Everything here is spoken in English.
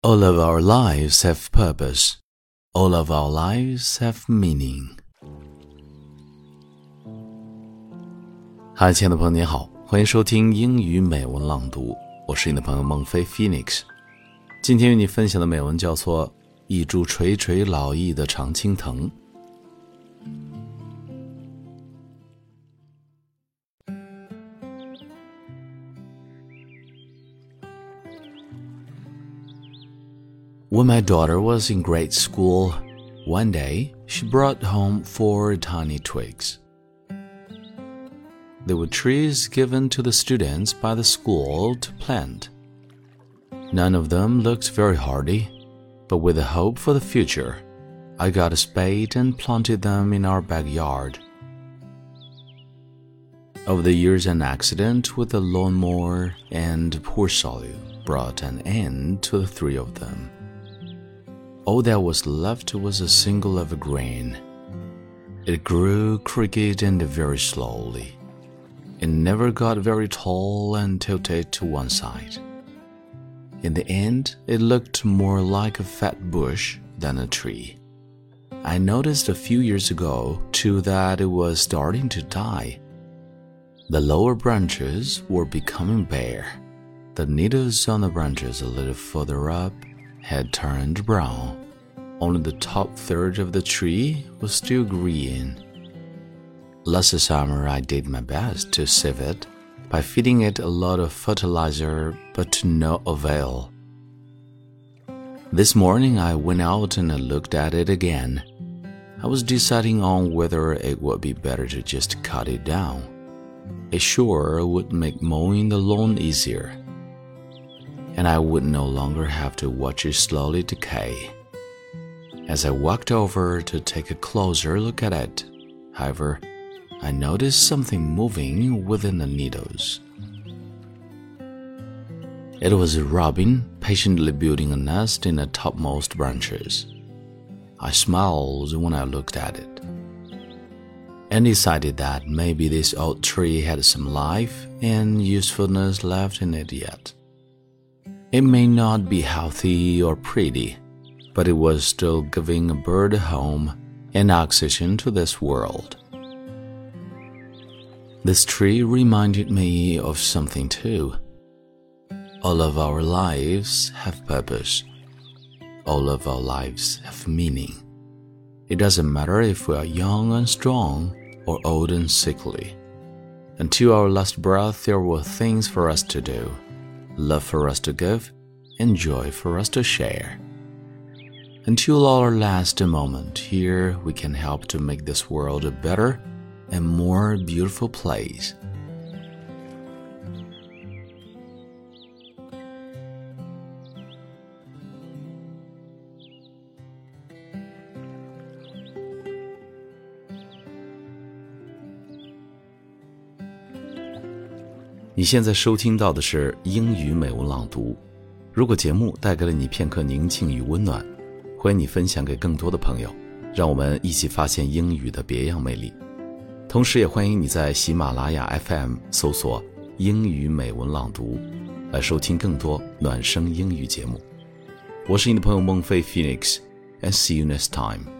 All of our lives have purpose. All of our lives have meaning. 嗨，亲爱的朋友你好，欢迎收听英语美文朗读，我是你的朋友孟非 Phoenix。 今天与你分享的美文叫做一株垂垂老矣的常青藤。When my daughter was in grade school, one day she brought home 4 tiny twigs. They were trees given to the students by the school to plant. None of them looked very hardy, but with a hope for the future, I got a spade and planted them in our backyard. Over the years, an accident with a lawnmower and poor soil brought an end to the 3 of them. All that was left was a single evergreen. It grew crooked and very slowly. It never got very tall and tilted to one side. In the end, it looked more like a fat bush than a tree. I noticed a few years ago, too, that it was starting to die. The lower branches were becoming bare. The needles on the branches a little further up had turned brown. Only the top third of the tree was still green. Last summer, I did my best to save it by feeding it a lot of fertilizer, but to no avail. This morning, I went out and looked at it again. I was deciding on whether it would be better to just cut it down. It sure would make mowing the lawn easier, and I would no longer have to watch it slowly decay. As I walked over to take a closer look at it, however, I noticed something moving within the needles. It was a robin patiently building a nest in the topmost branches. I smiled when I looked at it, and decided that maybe this old tree had some life and usefulness left in it yet. It may not be healthy or pretty, but it was still giving a bird a home and oxygen to this world. This tree reminded me of something too. All of our lives have purpose. All of our lives have meaning. It doesn't matter if we are young and strong or old and sickly. Until our last breath, there were things for us to do, love for us to give, and joy for us to share. Until our last moment here, we can help to make this world a better and more beautiful place. 你现在收听到的是英语美文朗读。如果节目带给了你片刻宁静与温暖，欢迎你分享给更多的朋友，让我们一起发现英语的别样魅力。同时也欢迎你在喜马拉雅 FM 搜索英语美文朗读，来收听更多暖声英语节目。我是你的朋友孟非 Phoenix， and see you next time.